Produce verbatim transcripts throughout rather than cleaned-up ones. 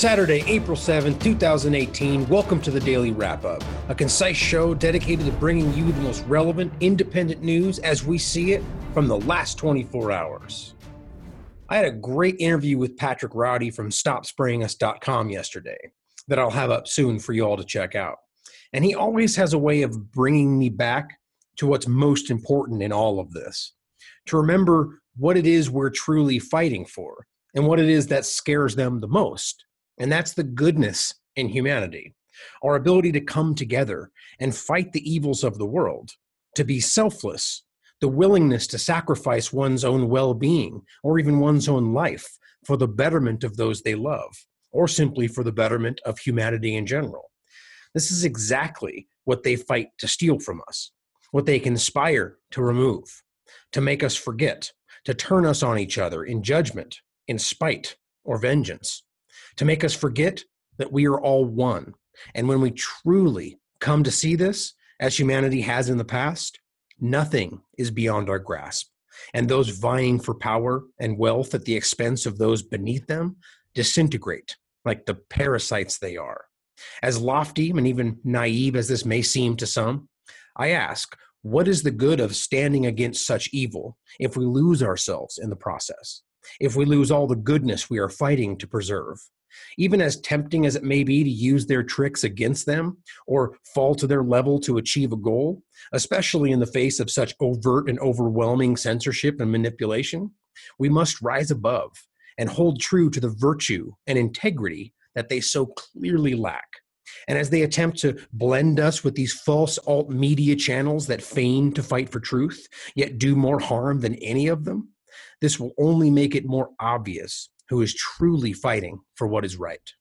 Saturday, April seventh, two thousand eighteen. Welcome to the Daily Wrap-Up, a concise show dedicated to bringing you the most relevant, independent news as we see it from the last twenty-four hours. I had a great interview with Patrick Rowdy from stop spraying us dot com yesterday that I'll have up soon for you all to check out. And he always has a way of bringing me back to what's most important in all of this, to remember what it is we're truly fighting for and what it is that scares them the most. And that's the goodness in humanity, our ability to come together and fight the evils of the world, to be selfless, the willingness to sacrifice one's own well-being or even one's own life for the betterment of those they love, or simply for the betterment of humanity in general. This is exactly what they fight to steal from us, what they conspire to remove, to make us forget, to turn us on each other in judgment, in spite, or vengeance, to make us forget that we are all one. And when we truly come to see this, as humanity has in the past, nothing is beyond our grasp. And those vying for power and wealth at the expense of those beneath them disintegrate like the parasites they are. As lofty and even naive as this may seem to some, I ask, what is the good of standing against such evil if we lose ourselves in the process? If we lose all the goodness we are fighting to preserve? Even as tempting as it may be to use their tricks against them or fall to their level to achieve a goal, especially in the face of such overt and overwhelming censorship and manipulation, we must rise above and hold true to the virtue and integrity that they so clearly lack. And as they attempt to blend us with these false alt media channels that feign to fight for truth, yet do more harm than any of them, this will only make it more obvious who is truly fighting for what is right.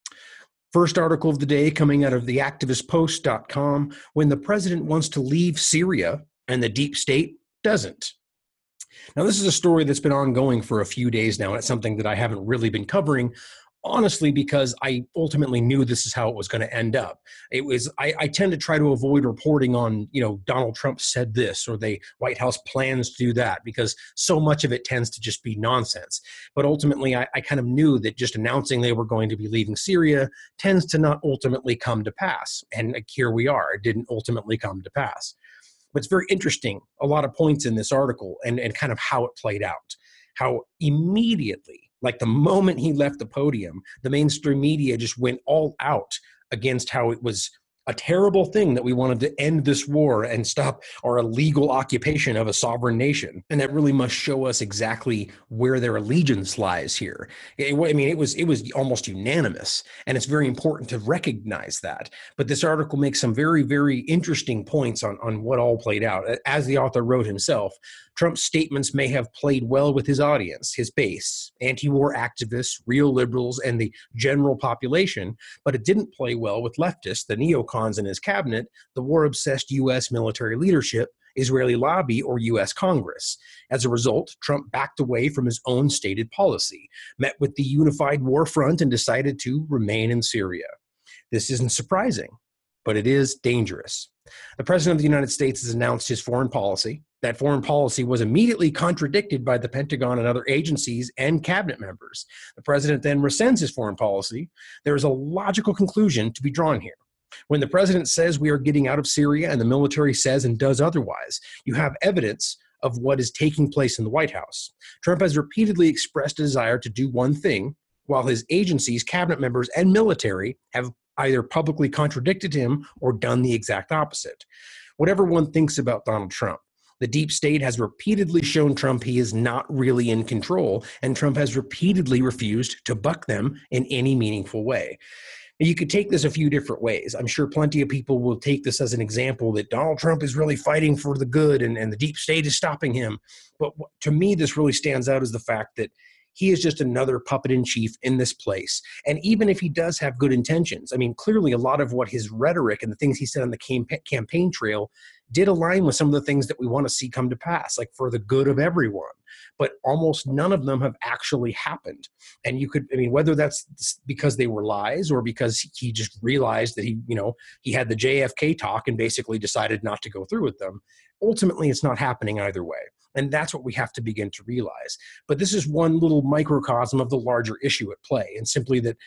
First article of the day coming out of the activist post dot com, when the president wants to leave Syria and the deep state doesn't. Now, this is a story that's been ongoing for a few days now, and it's something that I haven't really been covering, honestly, because I ultimately knew this is how it was going to end up. It was, I, I tend to try to avoid reporting on, you know, Donald Trump said this or the White House plans to do that, because so much of it tends to just be nonsense. But ultimately, I, I kind of knew that just announcing they were going to be leaving Syria tends to not ultimately come to pass. And like, here we are, it didn't ultimately come to pass. But it's very interesting, a lot of points in this article and, and kind of how it played out, how immediately, like the moment he left the podium, the mainstream media just went all out against how it was a terrible thing that we wanted to end this war and stop our illegal occupation of a sovereign nation. And that really must show us exactly where their allegiance lies here. It, I mean, it was it was almost unanimous, and it's very important to recognize that. But this article makes some very, very interesting points on, on what all played out. As the author wrote himself, Trump's statements may have played well with his audience, his base, anti-war activists, real liberals, and the general population, but it didn't play well with leftists, the neocons in his cabinet, the war-obsessed U S military leadership, Israeli lobby, or U S Congress. As a result, Trump backed away from his own stated policy, met with the unified war front, and decided to remain in Syria. This isn't surprising, but it is dangerous. The President of the United States has announced his foreign policy. That foreign policy was immediately contradicted by the Pentagon and other agencies and cabinet members. The President then rescinds his foreign policy. There is a logical conclusion to be drawn here. When the President says we are getting out of Syria and the military says and does otherwise, you have evidence of what is taking place in the White House. Trump has repeatedly expressed a desire to do one thing, while his agencies, cabinet members, and military have either publicly contradicted him or done the exact opposite. Whatever one thinks about Donald Trump, the deep state has repeatedly shown Trump he is not really in control, and Trump has repeatedly refused to buck them in any meaningful way. Now, you could take this a few different ways. I'm sure plenty of people will take this as an example that Donald Trump is really fighting for the good and, and the deep state is stopping him. But to me, this really stands out as the fact that he is just another puppet in chief in this place. And even if he does have good intentions, I mean, clearly a lot of what his rhetoric and the things he said on the campa- campaign trail did align with some of the things that we want to see come to pass, like for the good of everyone. But almost none of them have actually happened. And you could, I mean, whether that's because they were lies or because he just realized that he, you know, he had the J F K talk and basically decided not to go through with them. Ultimately, it's not happening either way. And that's what we have to begin to realize. But this is one little microcosm of the larger issue at play, and simply that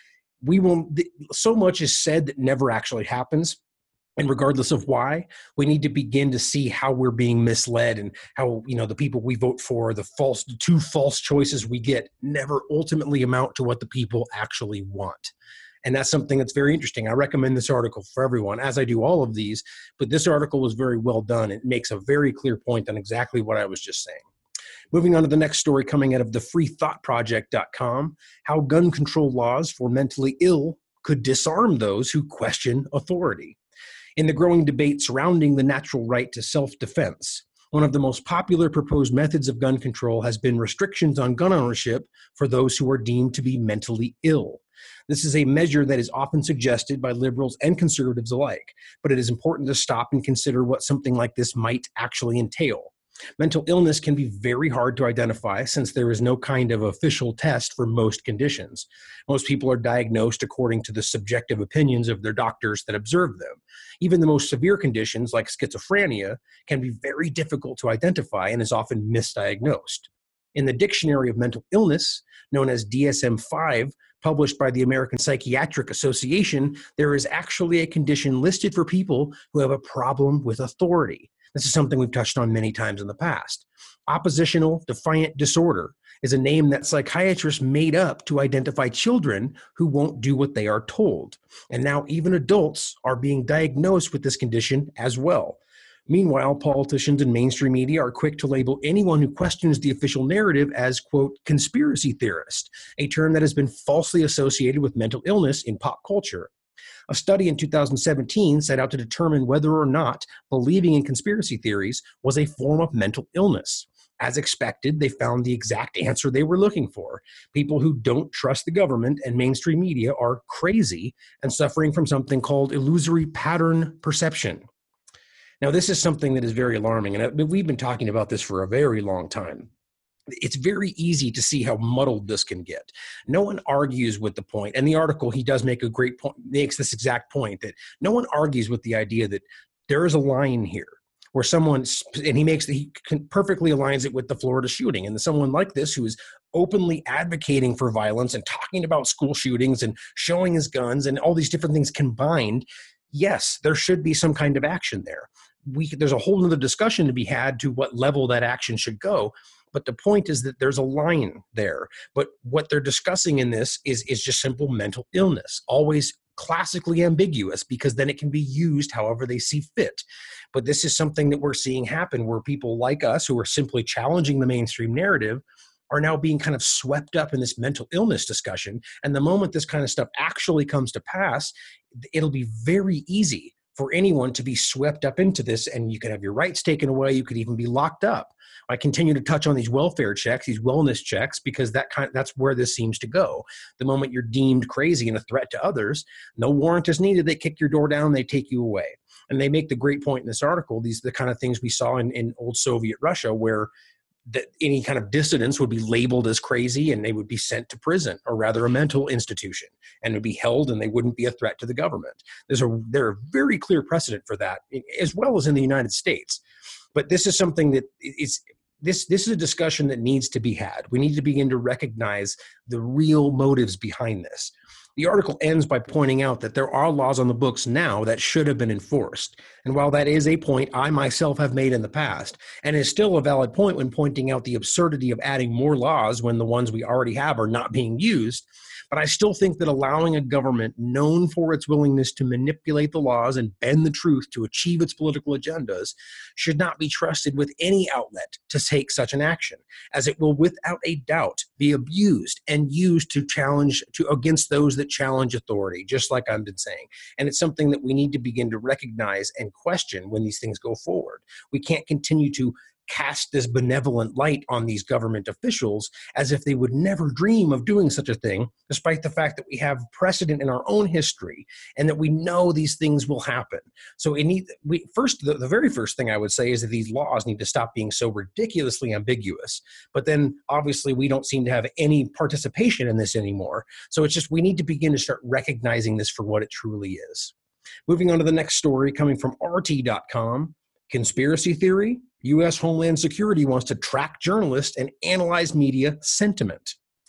we will, so much is said that never actually happens. And regardless of why, we need to begin to see how we're being misled and how, you know, the people we vote for, the false, the two false choices we get never ultimately amount to what the people actually want. And that's something that's very interesting. I recommend this article for everyone, as I do all of these, but this article was very well done. It makes a very clear point on exactly what I was just saying. Moving on to the next story coming out of the free thought project dot com, how gun control laws for mentally ill could disarm those who question authority. In the growing debate surrounding the natural right to self-defense, one of the most popular proposed methods of gun control has been restrictions on gun ownership for those who are deemed to be mentally ill. This is a measure that is often suggested by liberals and conservatives alike, but it is important to stop and consider what something like this might actually entail. Mental illness can be very hard to identify since there is no kind of official test for most conditions. Most people are diagnosed according to the subjective opinions of their doctors that observe them. Even the most severe conditions, like schizophrenia, can be very difficult to identify and is often misdiagnosed. In the Dictionary of Mental Illness, known as D S M five, published by the American Psychiatric Association, there is actually a condition listed for people who have a problem with authority. This is something we've touched on many times in the past. Oppositional defiant disorder is a name that psychiatrists made up to identify children who won't do what they are told. And now even adults are being diagnosed with this condition as well. Meanwhile, politicians and mainstream media are quick to label anyone who questions the official narrative as, quote, conspiracy theorist, a term that has been falsely associated with mental illness in pop culture. A study in two thousand seventeen set out to determine whether or not believing in conspiracy theories was a form of mental illness. As expected, they found the exact answer they were looking for. People who don't trust the government and mainstream media are crazy and suffering from something called illusory pattern perception. Now, this is something that is very alarming, and we've been talking about this for a very long time. It's very easy to see how muddled this can get. No one argues with the point, and the article, he does make a great point, makes this exact point, that no one argues with the idea that there is a line here where someone, and he makes, he perfectly aligns it with the Florida shooting, and someone like this who is openly advocating for violence and talking about school shootings and showing his guns and all these different things combined, yes, there should be some kind of action there. We, there's a whole other discussion to be had to what level that action should go. But the point is that there's a line there. But what they're discussing in this is, is just simple mental illness, always classically ambiguous, because then it can be used however they see fit. But this is something that we're seeing happen where people like us who are simply challenging the mainstream narrative are now being kind of swept up in this mental illness discussion. And the moment this kind of stuff actually comes to pass, it'll be very easy for anyone to be swept up into this, and you could have your rights taken away. You could even be locked up. I continue to touch on these welfare checks, these wellness checks, because that kind of, that's where this seems to go. The moment you're deemed crazy and a threat to others, no warrant is needed. They kick your door down, they take you away. And they make the great point in this article, these are the kind of things we saw in, in old Soviet Russia, where that any kind of dissidents would be labeled as crazy and they would be sent to prison, or rather a mental institution, and would be held and they wouldn't be a threat to the government. There's a, there are very clear precedent for that, as well as in the United States. But this is something that is, this, this is a discussion that needs to be had. We need to begin to recognize the real motives behind this. The article ends by pointing out that there are laws on the books now that should have been enforced. And while that is a point I myself have made in the past, and is still a valid point when pointing out the absurdity of adding more laws when the ones we already have are not being used, but I still think that allowing a government known for its willingness to manipulate the laws and bend the truth to achieve its political agendas should not be trusted with any outlet to take such an action, as it will without a doubt be abused and used to challenge to against those that challenge authority, just like I've been saying. And it's something that we need to begin to recognize and question when these things go forward. We can't continue to cast this benevolent light on these government officials as if they would never dream of doing such a thing, despite the fact that we have precedent in our own history and that we know these things will happen. So it need, we, first, the, the very first thing I would say is that these laws need to stop being so ridiculously ambiguous. But then obviously we don't seem to have any participation in this anymore. So it's just we need to begin to start recognizing this for what it truly is. Moving on to the next story coming from R T dot com. Conspiracy theory, U S Homeland Security wants to track journalists and analyze media sentiment.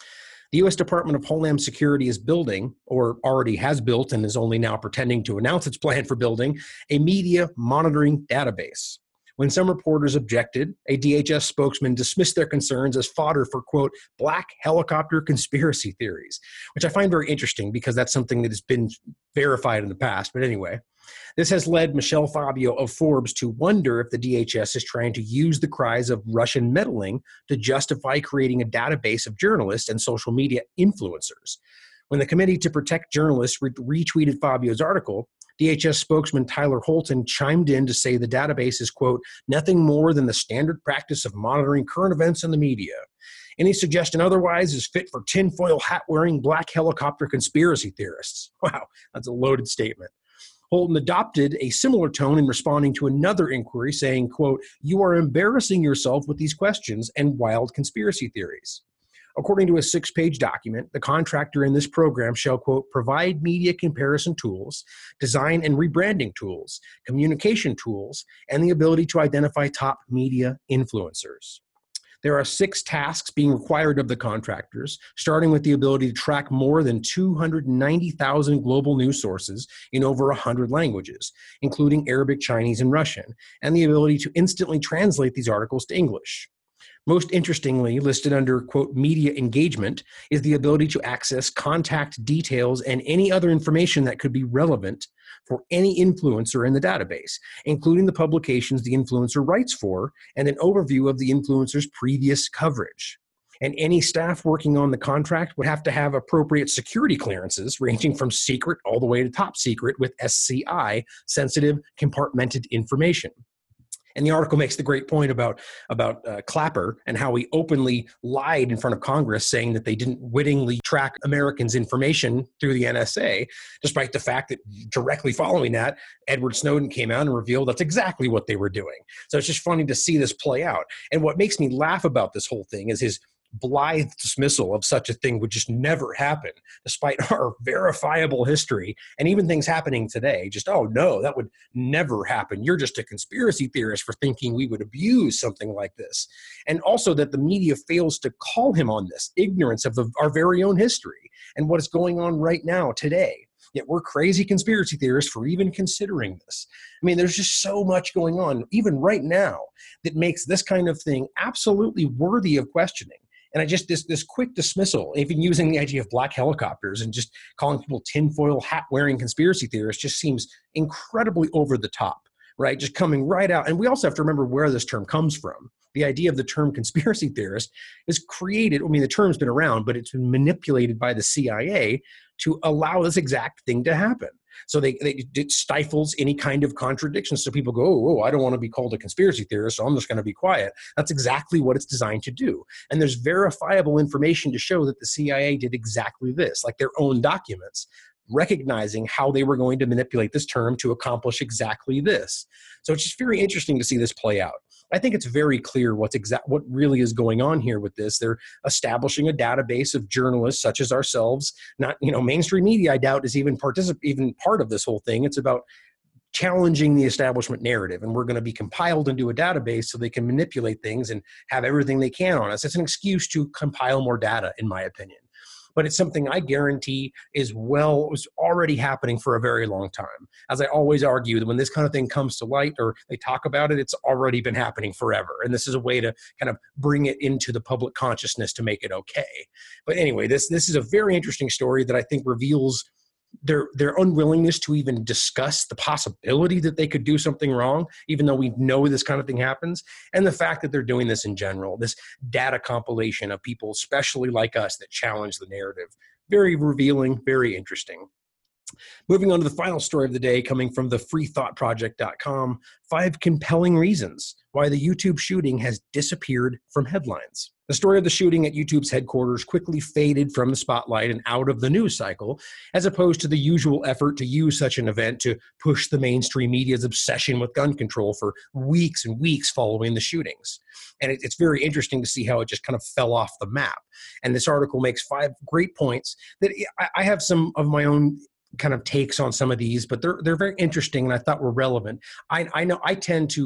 The U S Department of Homeland Security is building, or already has built and is only now pretending to announce its plan for building, a media monitoring database. When some reporters objected, a D H S spokesman dismissed their concerns as fodder for, quote, black helicopter conspiracy theories, which I find very interesting because that's something that has been verified in the past. But anyway, this has led Michelle Fabio of Forbes to wonder if the D H S is trying to use the cries of Russian meddling to justify creating a database of journalists and social media influencers. When the Committee to Protect Journalists re- retweeted Fabio's article, D H S spokesman Tyler Holton chimed in to say the database is, quote, nothing more than the standard practice of monitoring current events in the media. Any suggestion otherwise is fit for tinfoil hat-wearing black helicopter conspiracy theorists. Wow, that's a loaded statement. Holton adopted a similar tone in responding to another inquiry saying, quote, you are embarrassing yourself with these questions and wild conspiracy theories. According to a six-page document, the contractor in this program shall, quote, provide media comparison tools, design and rebranding tools, communication tools, and the ability to identify top media influencers. There are six tasks being required of the contractors, starting with the ability to track more than two hundred ninety thousand global news sources in over one hundred languages, including Arabic, Chinese, and Russian, and the ability to instantly translate these articles to English. Most interestingly, listed under, quote, media engagement, is the ability to access contact details and any other information that could be relevant for any influencer in the database, including the publications the influencer writes for and an overview of the influencer's previous coverage. And any staff working on the contract would have to have appropriate security clearances ranging from secret all the way to top secret with S C I, sensitive compartmented information. And the article makes the great point about, about uh, Clapper and how he openly lied in front of Congress saying that they didn't wittingly track Americans' information through the N S A, despite the fact that directly following that, Edward Snowden came out and revealed that's exactly what they were doing. So it's just funny to see this play out. And what makes me laugh about this whole thing is his blithe dismissal of such a thing would just never happen, despite our verifiable history and even things happening today. Just, oh no, that would never happen. You're just a conspiracy theorist for thinking we would abuse something like this. And also that the media fails to call him on this ignorance of the, our very own history and what is going on right now today. Yet we're crazy conspiracy theorists for even considering this. I mean, there's just so much going on, even right now, that makes this kind of thing absolutely worthy of questioning. And I just, this this quick dismissal, even using the idea of black helicopters and just calling people tinfoil hat-wearing conspiracy theorists just seems incredibly over the top, right? Just coming right out. And we also have to remember where this term comes from. The idea of the term conspiracy theorist is created, I mean, the term's been around, but it's been manipulated by the C I A to allow this exact thing to happen. So they, they it stifles any kind of contradiction. So people go, oh, oh, I don't want to be called a conspiracy theorist, so I'm just going to be quiet. That's exactly what it's designed to do. And there's verifiable information to show that the C I A did exactly this, like their own documents, recognizing how they were going to manipulate this term to accomplish exactly this. So it's just very interesting to see this play out. I think it's very clear what's exact, what really is going on here with this. They're establishing a database of journalists such as ourselves. Not, you know, mainstream media, I doubt, is even particip- even part of this whole thing. It's about challenging the establishment narrative, and we're going to be compiled into a database so they can manipulate things and have everything they can on us. It's an excuse to compile more data, in my opinion. But it's something I guarantee is well, was already happening for a very long time. As I always argue, that when this kind of thing comes to light or they talk about it, it's already been happening forever. And this is a way to kind of bring it into the public consciousness to make it okay. But anyway, this this is a very interesting story that I think reveals their their unwillingness to even discuss the possibility that they could do something wrong, even though we know this kind of thing happens, and the fact that they're doing this in general, this data compilation of people, especially like us, that challenge the narrative. Very revealing, very interesting. Moving on to the final story of the day, coming from the free thought project dot com, five compelling reasons why the YouTube shooting has disappeared from headlines. The story of the shooting at YouTube's headquarters quickly faded from the spotlight and out of the news cycle, as opposed to the usual effort to use such an event to push the mainstream media's obsession with gun control for weeks and weeks following the shootings. And it, it's very interesting to see how it just kind of fell off the map. And this article makes five great points that I, I have some of my own kind of takes on some of these, but they're they're very interesting and I thought were relevant. I, I know I tend to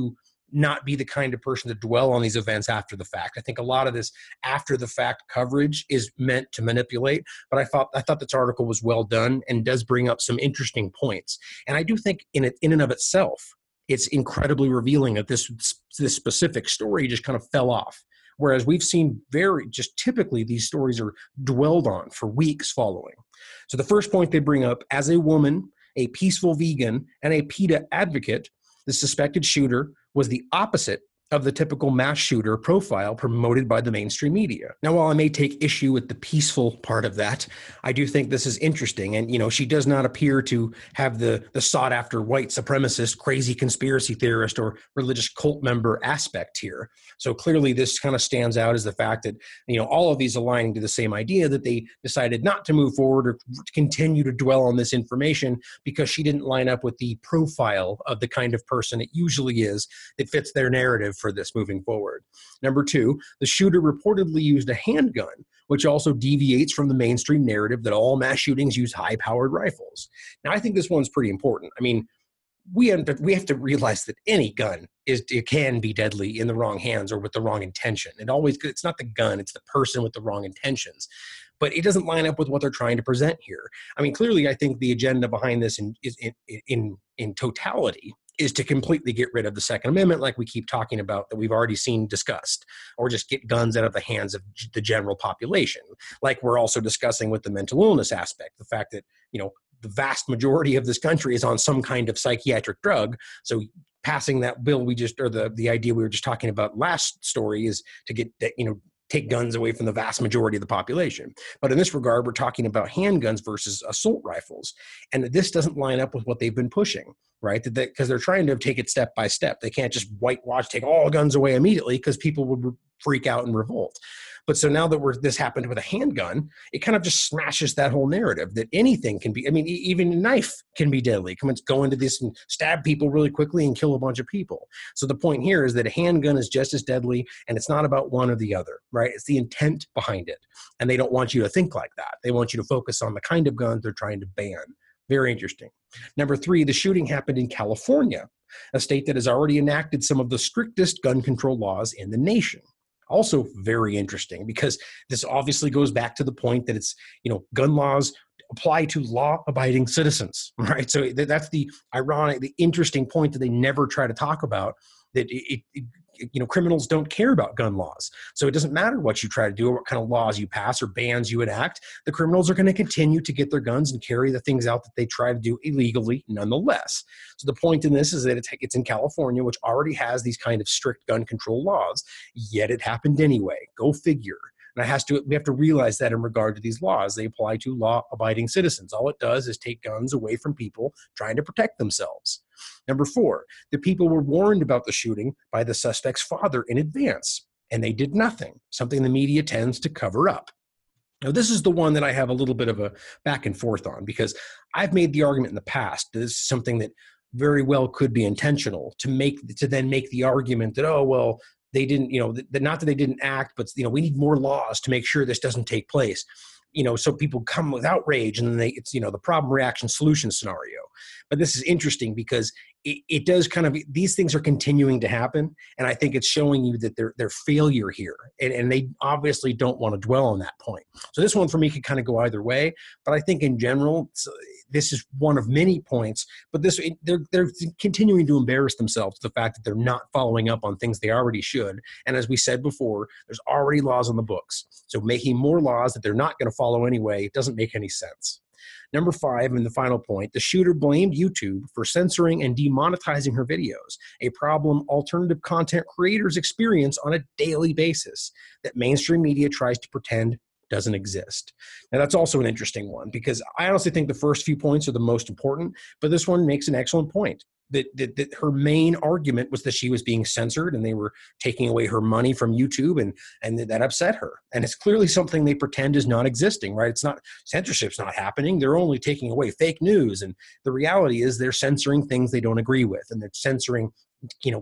not be the kind of person to dwell on these events after the fact. I think a lot of this after the fact coverage is meant to manipulate, but I thought I thought this article was well done and does bring up some interesting points. And I do think in it, in and of itself, it's incredibly revealing that this this specific story just kind of fell off. Whereas we've seen very, just typically these stories are dwelled on for weeks following. So the first point they bring up, as a woman, a peaceful vegan, and a PETA advocate, the suspected shooter was the opposite of the typical mass shooter profile promoted by the mainstream media. Now, while I may take issue with the peaceful part of that, I do think this is interesting. And, you know, she does not appear to have the, the sought after white supremacist, crazy conspiracy theorist, or religious cult member aspect here. So clearly this kind of stands out as the fact that, you know, all of these aligning to the same idea that they decided not to move forward or continue to dwell on this information because she didn't line up with the profile of the kind of person it usually is that fits their narrative for this moving forward. Number two, the shooter reportedly used a handgun, which also deviates from the mainstream narrative that all mass shootings use high-powered rifles. Now, I think this one's pretty important. I mean, we have to, we have to realize that any gun is it can be deadly in the wrong hands or with the wrong intention. It always it's not the gun, it's the person with the wrong intentions. But it doesn't line up with what they're trying to present here. I mean, clearly, I think the agenda behind this in in in, in totality is to completely get rid of the Second Amendment, like we keep talking about, that we've already seen discussed, or just get guns out of the hands of the general population, like we're also discussing with the mental illness aspect, the fact that, you know, the vast majority of this country is on some kind of psychiatric drug. So passing that bill we just, or the, the idea we were just talking about last story is to get that, you know, take guns away from the vast majority of the population. But in this regard, we're talking about handguns versus assault rifles. And this doesn't line up with what they've been pushing, right? That because they're trying to take it step by step. They can't just whitewash, take all guns away immediately because people would re- freak out and revolt. But so now that we're, this happened with a handgun, it kind of just smashes that whole narrative that anything can be, I mean, e- even a knife can be deadly. Come on, go into this and stab people really quickly and kill a bunch of people. So the point here is that a handgun is just as deadly, and it's not about one or the other, right? It's the intent behind it. And they don't want you to think like that. They want you to focus on the kind of guns they're trying to ban. Very interesting. Number three, the shooting happened in California, a state that has already enacted some of the strictest gun control laws in the nation. Also very interesting, because this obviously goes back to the point that it's, you know, gun laws apply to law-abiding citizens, right? So that's the ironic, the interesting point that they never try to talk about, that it, it, you know, criminals don't care about gun laws. So it doesn't matter what you try to do or what kind of laws you pass or bans you enact. The criminals are going to continue to get their guns and carry the things out that they try to do illegally nonetheless. So the point in this is that it's, it's in California, which already has these kind of strict gun control laws, yet it happened anyway. Go figure. And it has to, we have to realize that in regard to these laws, they apply to law-abiding citizens. All it does is take guns away from people trying to protect themselves. Number four, the people were warned about the shooting by the suspect's father in advance, and they did nothing, something the media tends to cover up. Now, this is the one that I have a little bit of a back and forth on, because I've made the argument in the past that this is something that very well could be intentional to make, to then make the argument that, oh, well, they didn't, you know, that not that they didn't act, but, you know, we need more laws to make sure this doesn't take place. You know, so people come with outrage, and then they, it's, you know, the problem, reaction, solution scenario. But this is interesting because it, it does kind of, these things are continuing to happen. And I think it's showing you that they're, they're failure here. And, and they obviously don't want to dwell on that point. So this one for me could kind of go either way. But I think in general, this is one of many points. But this, they're, they're continuing to embarrass themselves, the fact that they're not following up on things they already should. And as we said before, there's already laws on the books. So making more laws that they're not going to follow anyway doesn't make any sense. Number five, and the final point, the shooter blamed YouTube for censoring and demonetizing her videos, a problem alternative content creators experience on a daily basis that mainstream media tries to pretend doesn't exist. Now, that's also an interesting one, because I honestly think the first few points are the most important, but this one makes an excellent point. That, that, that her main argument was that she was being censored and they were taking away her money from YouTube, and, and that upset her. And it's clearly something they pretend is not existing, right? It's not, censorship's not happening. They're only taking away fake news. And the reality is they're censoring things they don't agree with, and they're censoring, you know,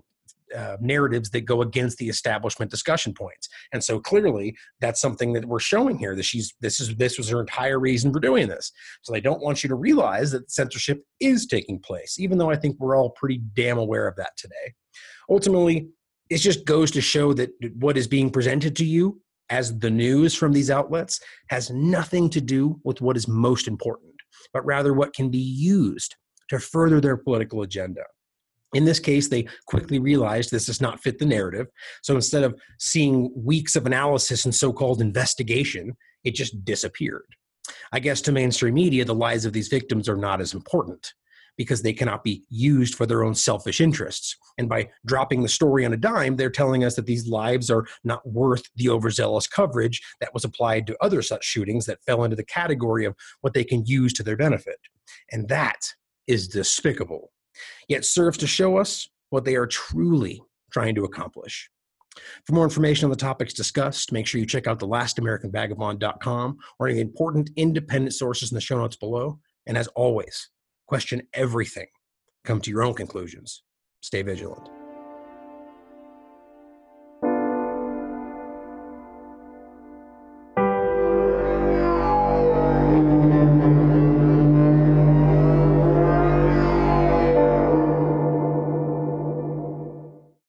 uh, narratives that go against the establishment discussion points. And so clearly that's something that we're showing here, that she's, this is, this was her entire reason for doing this. So they don't want you to realize that censorship is taking place, even though I think we're all pretty damn aware of that today. Ultimately, it just goes to show that what is being presented to you as the news from these outlets has nothing to do with what is most important, but rather what can be used to further their political agenda. In this case, they quickly realized this does not fit the narrative. So instead of seeing weeks of analysis and so-called investigation, it just disappeared. I guess to mainstream media, the lives of these victims are not as important because they cannot be used for their own selfish interests. And by dropping the story on a dime, they're telling us that these lives are not worth the overzealous coverage that was applied to other such shootings that fell into the category of what they can use to their benefit. And that is despicable, yet serves to show us what they are truly trying to accomplish. For more information on the topics discussed, make sure you check out the last american vagabond dot com or any important independent sources in the show notes below. And as always, question everything. Come to your own conclusions. Stay vigilant.